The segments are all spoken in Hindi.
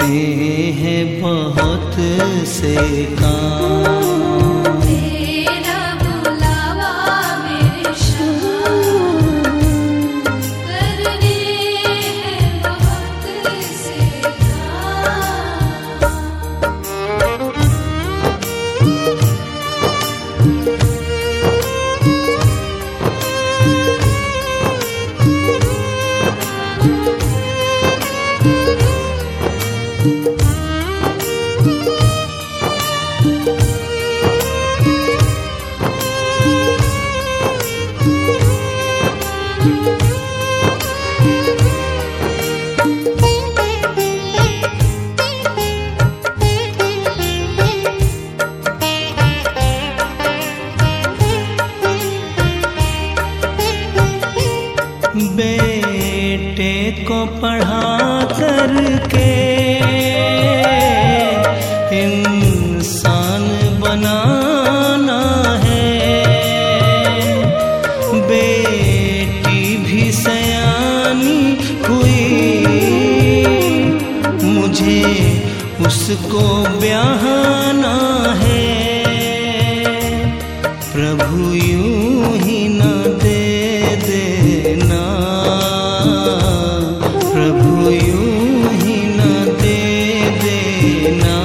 करने हैं बहुत से काम। तेरा बुलावा मेरे शाम, करने हैं बहुत से काम। बेटे को पढ़ा करके इंसान बनाना है, बेटी भी सयानी हुई, मुझे उसको ब्याहना है। प्रभु यूं ही न दे देना, प्रभु यूं ही न दे देना,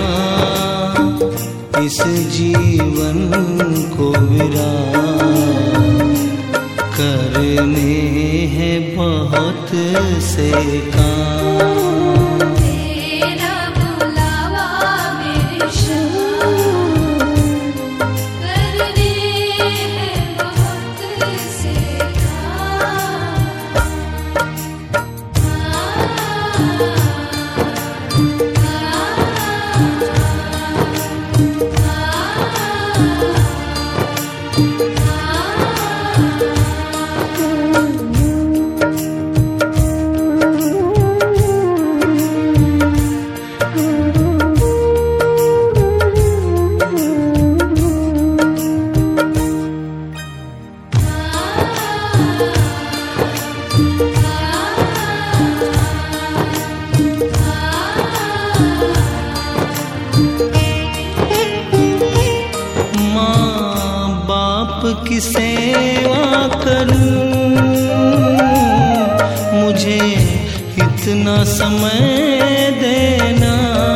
इस जीवन को विराम, करने हैं बहुत से काम। तेरा बुलावा मेरे शाम, करने हैं बहुत से की सेवा करूं, मुझे इतना समय देना,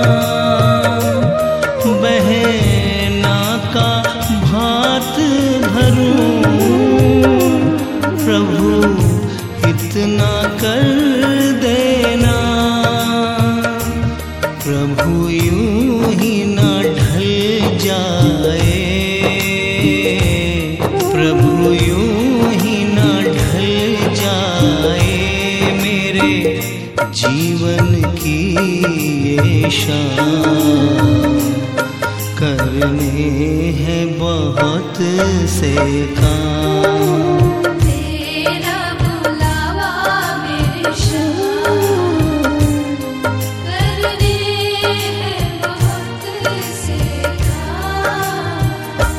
बहना का भात भरूं, प्रभु इतना कर देना। प्रभु यूं ही न ढल जाए, प्रभु यूं ही न ढल जाए, मेरे जीवन की ये शाम, करने हैं बहुत से काम। तेरा बुलावा मेरे शाम, करने हैं बहुत से काम।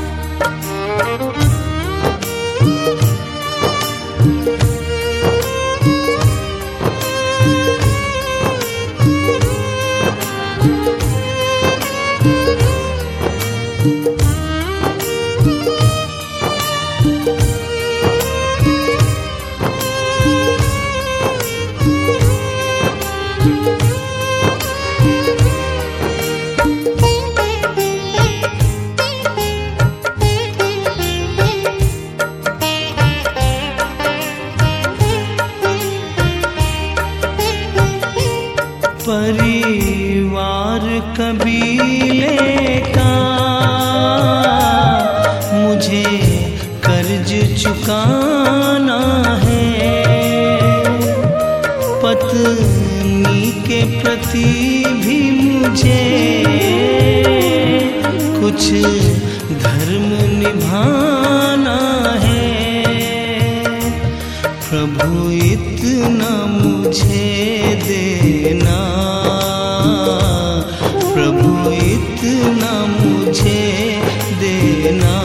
परिवार कबीले का मुझे कर्ज चुकाना है, पत्नी के प्रति भी मुझे कुछ धर्म निभाना है। प्रभु इतना मुझे देना, प्रभु इतना मुझे देना,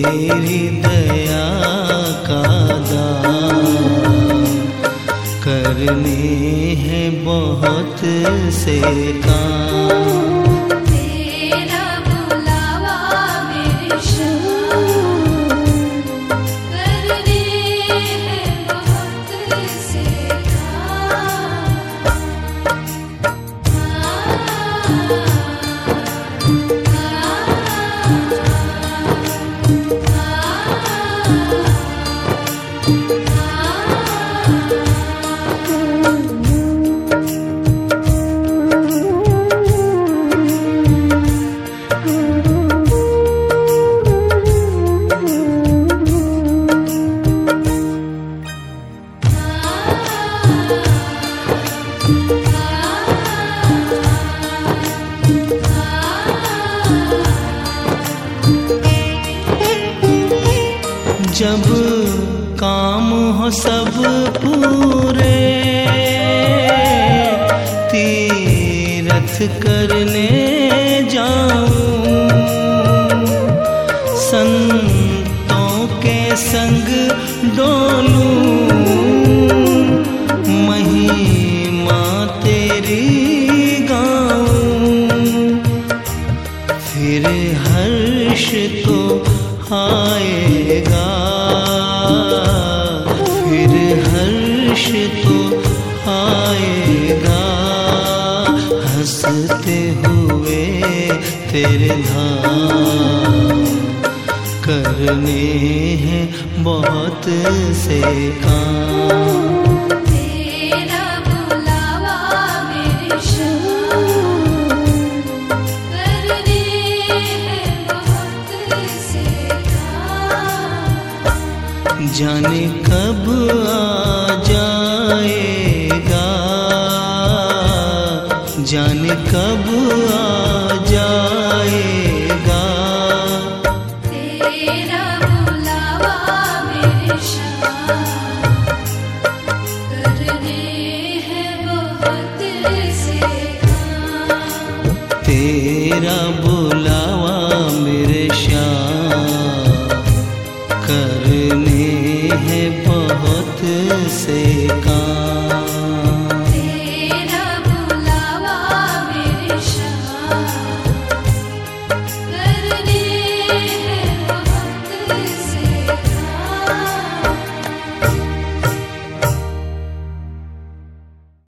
तेरी दया का दान कर करने हैं बहुत से काम। तेरा बुलावा मेरे श्याम, करने हैं बहुत से जब काम हो सब पूरे, तीरथ करने जाऊं, संतों के संग डोलूं, महिमा तेरी गाऊं, फिर हर्ष तो आएगा, फिर हर्ष तो आएगा, हंसते हुए तेरे धाम, करने हैं बहुत से काम। तेरा बुलावा मेरे श्याम, करने हैं बहुत से काम। जाने कब आ जाएगा, जाने कब आ जाएगा, तेरा बुलावा मेरे श्याम, करने हैं बहुत से काम। तेरा बुलावा मेरे श्याम, करने हैं बहुत से काम।